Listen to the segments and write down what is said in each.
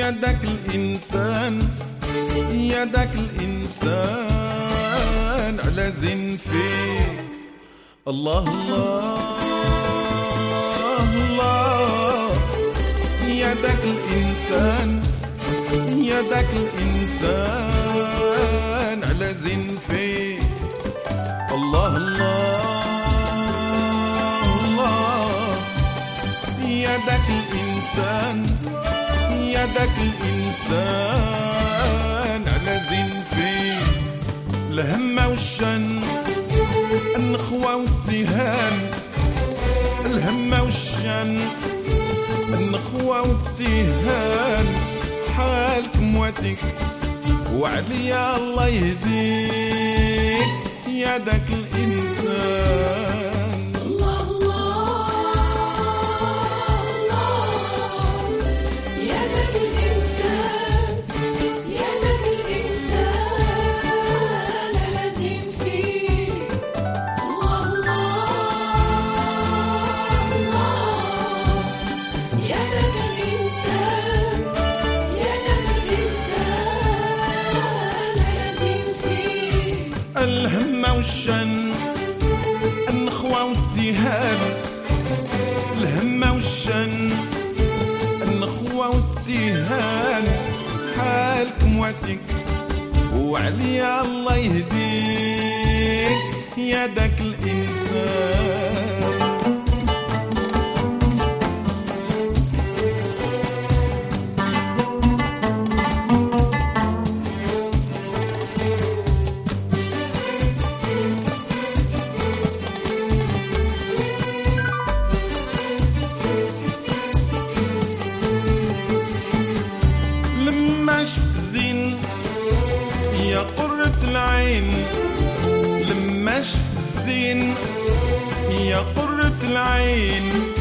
يدك الإنسان يدك الإنسان على زين فيك. الله الله الله يدك الإنسان يدك الإنسان على زين فيك. الله الله الله يدك الإنسان يدك الإنسان على زين فيك. الهمة والشن النخوة والتهان الهمة والشن النخوة والتهان حالك مواتك وعليا الله يهديك يدك الإنسان. الله الله يدك الإنسان يدك الإنسان لازم فيك. الله الله يدك الإنسان يدك الإنسان لازم فيك. الهمة والشن النخوة والتهان الهمة والشن النخوة والتهان حالك مواتك وعليا الله يهديك يدك الإنسان. لما شفت زين يا قرة العين لما شفت زين يا قرة العين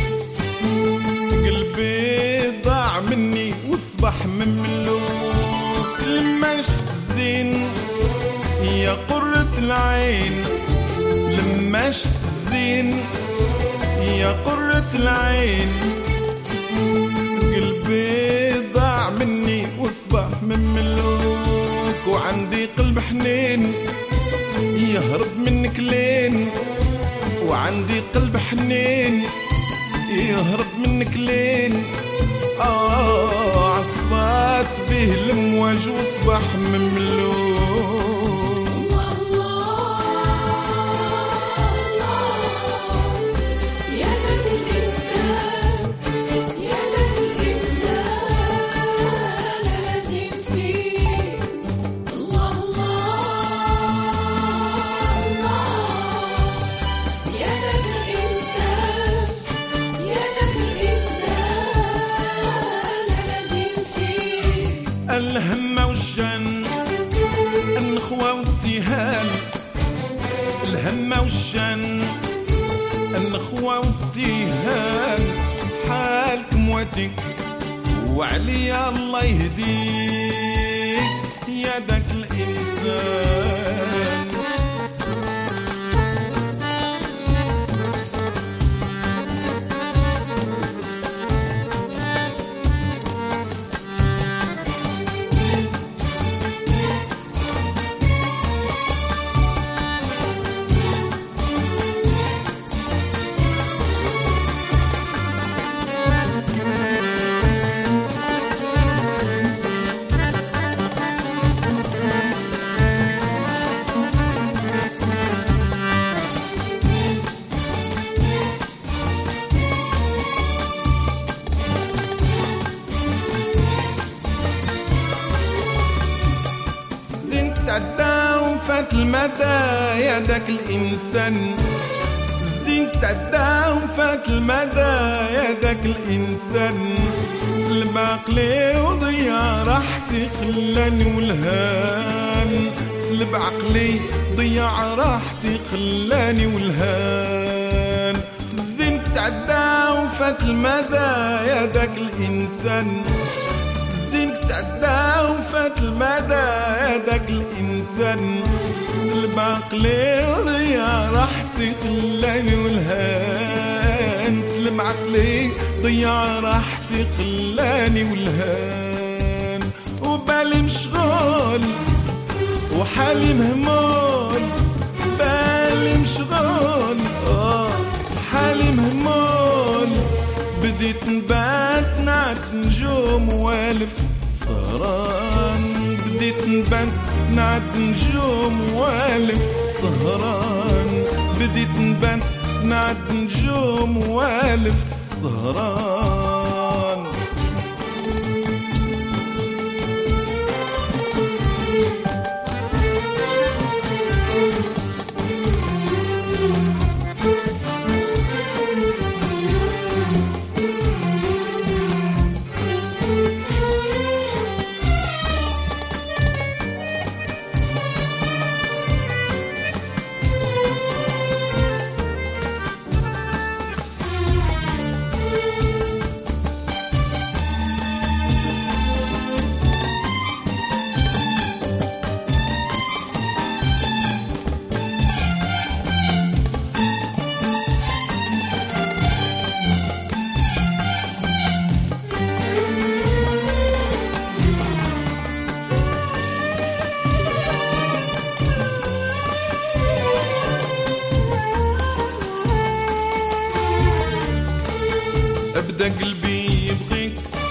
قلبي ضاع مني واصبح مملوك. لما شفت زين يا قرة العين لما شفت زين يا قرة العين قلبي ضاع مني واصبح مملوك. وعندي قلب حنين يهرب منك لين وعندي قلب حنين يهرب منك لين. عصفات به المواج واصبح مملوك. يدك الإنسان يدك الإنسان لازم فيك. الله الله يدك الإنسان يدك الإنسان لازم فيك. الهمة والشن النخوة والتهان الهمة والشن النخوة والتهان حالك مواتك وعليا الله يهديك يدك الإنسان. تعدى وفات المدى يدك الإنسان الزين تعدى وفات المدى يدك الإنسان. سلب عقلي وضيع راحتي خلاني والهان سلب عقلي ضيع راحتي خلاني والهان. الزين تعدى وفات المدى يدك الإنسان زينك تعدى وفات المدى يدك الإنسان. سلب عقلي وضيع راحتي خلاني والهان سلب عقلي ضيع راحتي خلاني والهان. بالي مشغول وحالي مهمول، بالي مشغول حالي مهمول. بديت نبات نعت نجوم والف سهران، بديت نبات نعت نجوم والف سهران، بديت نبات نعت نجوم والف سهران. ابدا قلبي يبغيك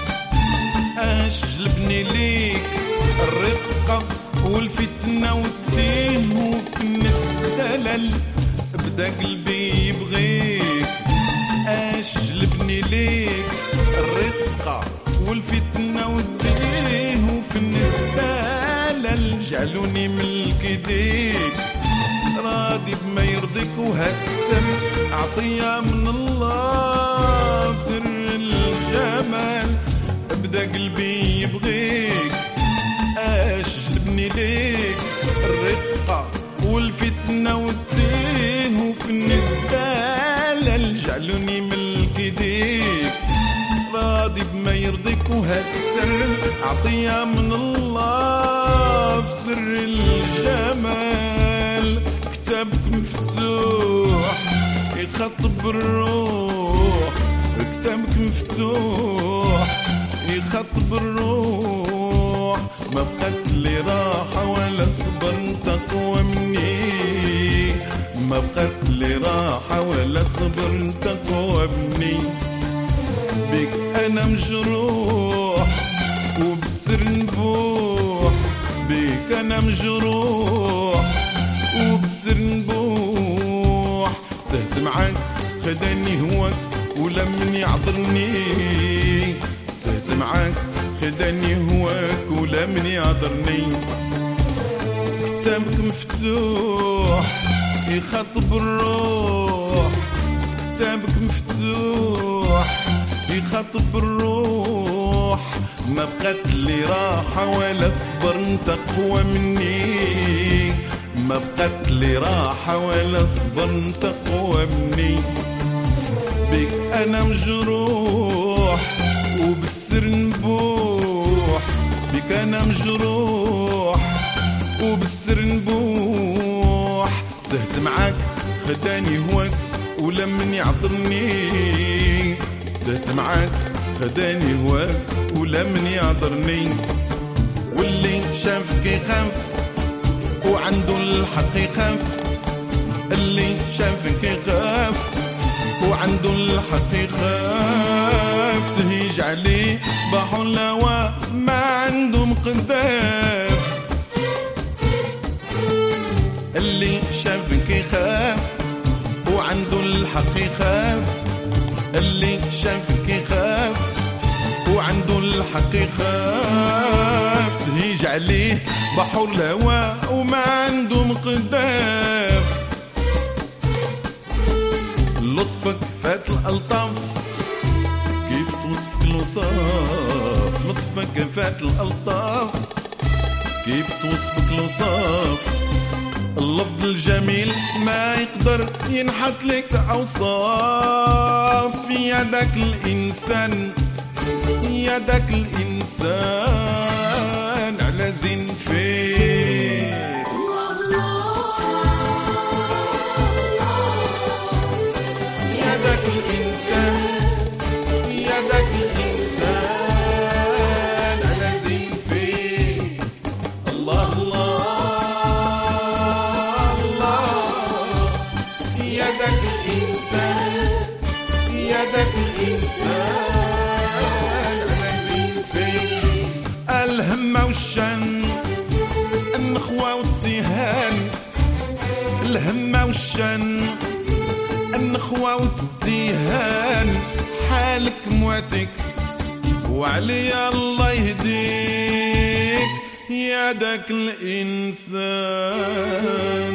اجلبني ليك، الرقة والفتنة والتيه وفن الدلل. ابدا قلبي يبغيك اجلبني ليك، الرقة والفتنة والتيه وفن الدلل. جعلوني ملك ايديك راضي بما يرضيك، وهالسر عطية من الله بسر الجمال. ابدا قلبي يبغيك اجلبني ليك، الرقة والفتنة والتيه وفن الدلل. جعلوني ملك ايديك راضي بما يرضيك، وهالسر عطية من الله بسر الجمال. كتابك مفتوح يخطب الروح، كتابك مفتوح يخطب الروح. ما بقت لي راحة ولا صبر تقوى مني، ما بقت لي راحة ولا صبر تقوى مني. بك أنا مجروح وبسر نبوح، بك أنا مجروح وبسر نبوح. تهت معاك خداني هواك ولمن يعذرني، تهت معاك خداني هواك ولمن يعذرني. كتابك مفتوح يخاطب الروح، كتابك مفتوح يخاطب الروح. ما بقت لي راحة ولا صبر تقوى مني، ما بقت لي راحة ولا صبر تقوى مني. بك أنا مجروح وبالسر نبوح، بك أنا مجروح وبالسر نبوح. تهت معاك خداني هواك ولمن يعذرني، تهت معاك خداني هواك ولمن يعذرني. واللي شافك يخاف وعنده الحق يخاف، اللي شافك يخاف وعنده الحق يخاف. تهيج عليه بحر الهوى ما عنده مقداف، اللي شافك يخاف وعنده الحق يخاف، اللي شافك يخاف وعنده الحق يخاف. تهيج عليه بحر الهوى وما عنده مقداف. لطفك فات الألطاف كيف توصفك الوصاف، لطفك فات الألطاف كيف توصفك الوصاف. اللفظ الجميل ما يقدر ينحط لك أوصاف. يدك الإنسان يدك الإنسان على زين فيك. يدك الإنسان يدك الإنسان على زين فيك. ذاك الإنسان لازم فيه الهمة والشن النخوة والدهان الهمة والشن النخوة والدهان حالك مواتك وعليا الله يهديك يا داك الإنسان